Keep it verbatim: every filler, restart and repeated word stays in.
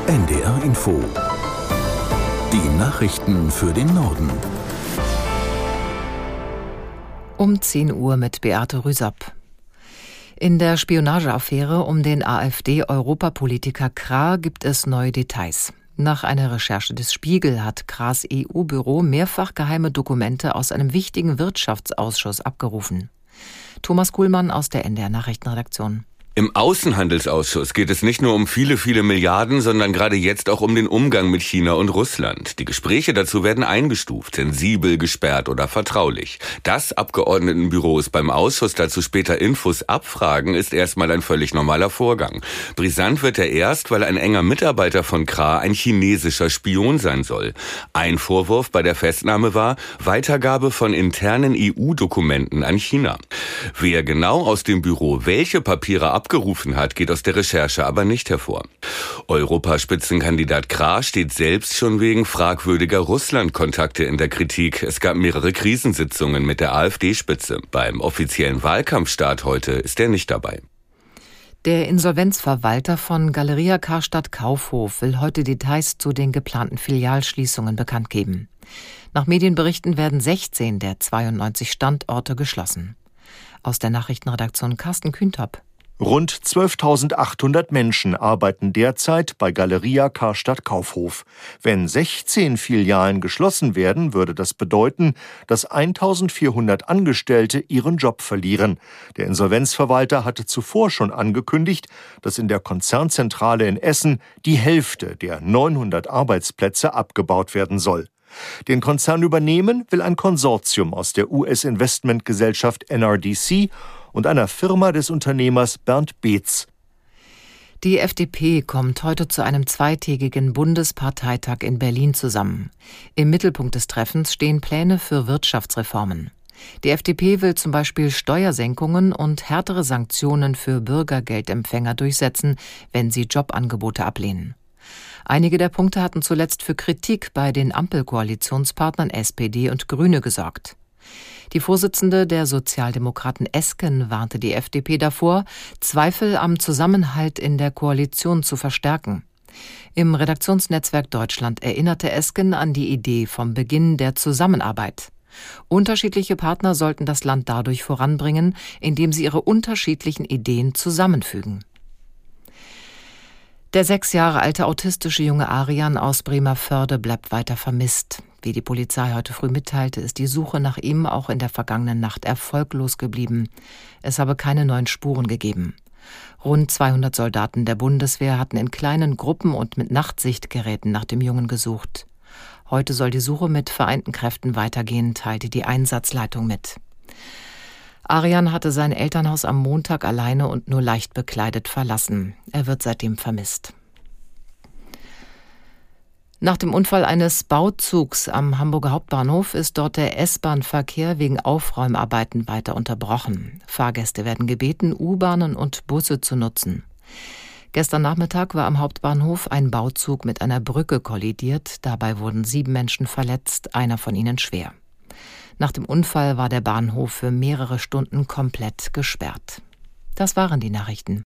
N D R Info. Die Nachrichten für den Norden. Um zehn Uhr mit Beate Rüsop. In der Spionageaffäre um den AfD-Europapolitiker Krah gibt es neue Details. Nach einer Recherche des Spiegel hat Krahs E U-Büro mehrfach geheime Dokumente aus einem wichtigen Wirtschaftsausschuss abgerufen. Thomas Kuhlmann aus der N D R-Nachrichtenredaktion. Im Außenhandelsausschuss geht es nicht nur um viele, viele Milliarden, sondern gerade jetzt auch um den Umgang mit China und Russland. Die Gespräche dazu werden eingestuft, sensibel, gesperrt oder vertraulich. Dass Abgeordnetenbüros beim Ausschuss dazu später Infos abfragen, ist erstmal ein völlig normaler Vorgang. Brisant wird er erst, weil ein enger Mitarbeiter von Krah ein chinesischer Spion sein soll. Ein Vorwurf bei der Festnahme war Weitergabe von internen E U-Dokumenten an China. Wer genau aus dem Büro welche Papiere abgerufen hat, geht aus der Recherche aber nicht hervor. Europaspitzenkandidat Krah steht selbst schon wegen fragwürdiger Russland-Kontakte in der Kritik. Es gab mehrere Krisensitzungen mit der AfD-Spitze. Beim offiziellen Wahlkampfstart heute ist er nicht dabei. Der Insolvenzverwalter von Galeria Karstadt Kaufhof will heute Details zu den geplanten Filialschließungen bekannt geben. Nach Medienberichten werden sechzehn der zweiundneunzig Standorte geschlossen. Aus der Nachrichtenredaktion Carsten Kühntop. Rund zwölftausendachthundert Menschen arbeiten derzeit bei Galeria Karstadt Kaufhof. Wenn sechzehn Filialen geschlossen werden, würde das bedeuten, dass eintausendvierhundert Angestellte ihren Job verlieren. Der Insolvenzverwalter hatte zuvor schon angekündigt, dass in der Konzernzentrale in Essen die Hälfte der neunhundert Arbeitsplätze abgebaut werden soll. Den Konzern übernehmen will ein Konsortium aus der U S-Investmentgesellschaft N R D C und einer Firma des Unternehmers Bernd Beetz. Die F D P kommt heute zu einem zweitägigen Bundesparteitag in Berlin zusammen. Im Mittelpunkt des Treffens stehen Pläne für Wirtschaftsreformen. Die F D P will zum Beispiel Steuersenkungen und härtere Sanktionen für Bürgergeldempfänger durchsetzen, wenn sie Jobangebote ablehnen. Einige der Punkte hatten zuletzt für Kritik bei den Ampelkoalitionspartnern S P D und Grüne gesorgt. Die Vorsitzende der Sozialdemokraten Esken warnte die F D P davor, Zweifel am Zusammenhalt in der Koalition zu verstärken. Im Redaktionsnetzwerk Deutschland erinnerte Esken an die Idee vom Beginn der Zusammenarbeit. Unterschiedliche Partner sollten das Land dadurch voranbringen, indem sie ihre unterschiedlichen Ideen zusammenfügen. Der sechs Jahre alte autistische junge Arian aus Bremervörde bleibt weiter vermisst. Wie die Polizei heute früh mitteilte, ist die Suche nach ihm auch in der vergangenen Nacht erfolglos geblieben. Es habe keine neuen Spuren gegeben. Rund zweihundert Soldaten der Bundeswehr hatten in kleinen Gruppen und mit Nachtsichtgeräten nach dem Jungen gesucht. Heute soll die Suche mit vereinten Kräften weitergehen, teilte die Einsatzleitung mit. Arian hatte sein Elternhaus am Montag alleine und nur leicht bekleidet verlassen. Er wird seitdem vermisst. Nach dem Unfall eines Bauzugs am Hamburger Hauptbahnhof ist dort der S-Bahn-Verkehr wegen Aufräumarbeiten weiter unterbrochen. Fahrgäste werden gebeten, U-Bahnen und Busse zu nutzen. Gestern Nachmittag war am Hauptbahnhof ein Bauzug mit einer Brücke kollidiert. Dabei wurden sieben Menschen verletzt, einer von ihnen schwer. Nach dem Unfall war der Bahnhof für mehrere Stunden komplett gesperrt. Das waren die Nachrichten.